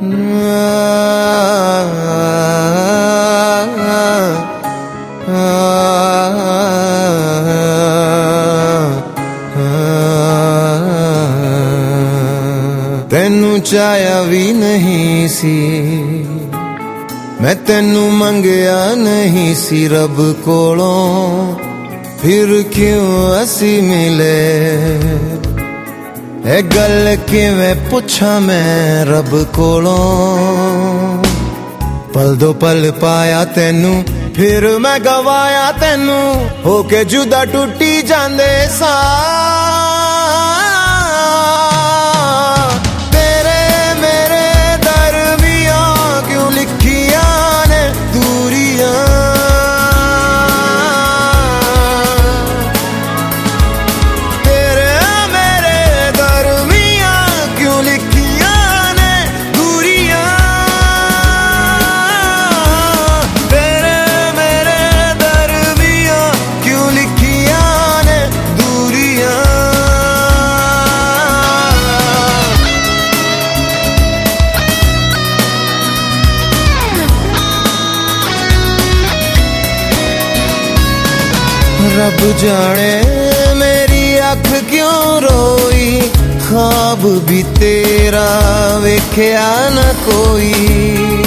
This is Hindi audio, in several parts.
ਤੈਨੂੰ ਚਾਹਿਆ ਵੀ ਨਹੀਂ ਸੀ मैं तेनू मंगया नहीं सी रब कोलों, फिर क्यों असी मिले ए गल किवें पुछा मैं रब कोलों। पल दो पल पाया तेनू फिर मैं गवाया तेनू, होके जुदा टूटी जांदे सा। रब जाने मेरी अख क्यों रोई, ख्वाब भी तेरा वेख्या न कोई।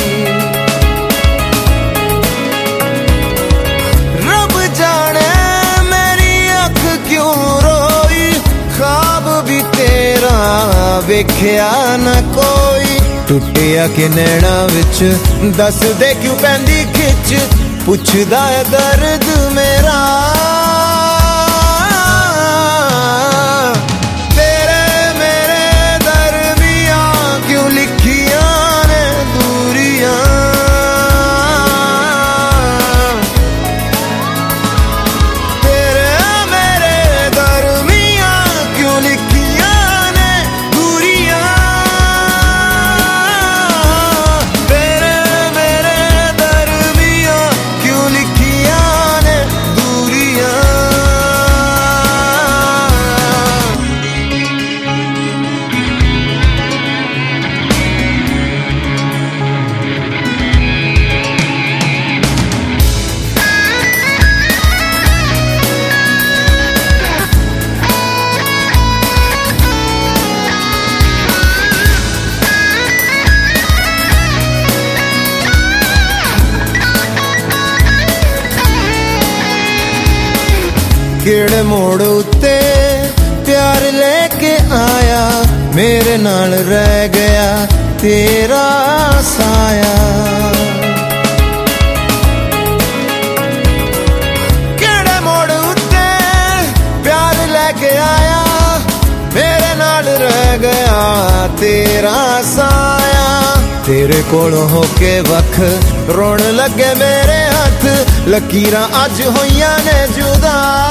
रब जाने मेरी अख क्यों रोई, ख्वाब भी तेरा वेख्या न कोई। टुटिया के नैना विच दस दे क्यों पैंदी खिच, पुछदा है दर्द मेरा। केड़े मोड़ उत्ते प्यार लेके आया, मेरे नाल रह गया तेरा साया। केड़े मोड़ उत्ते प्यार लेके आया, मेरे नाल रह गया तेरा साया। तेरे कोलों होके वख रोण लगे मेरे हथ, लकीरां अज होइयां ने जुदा।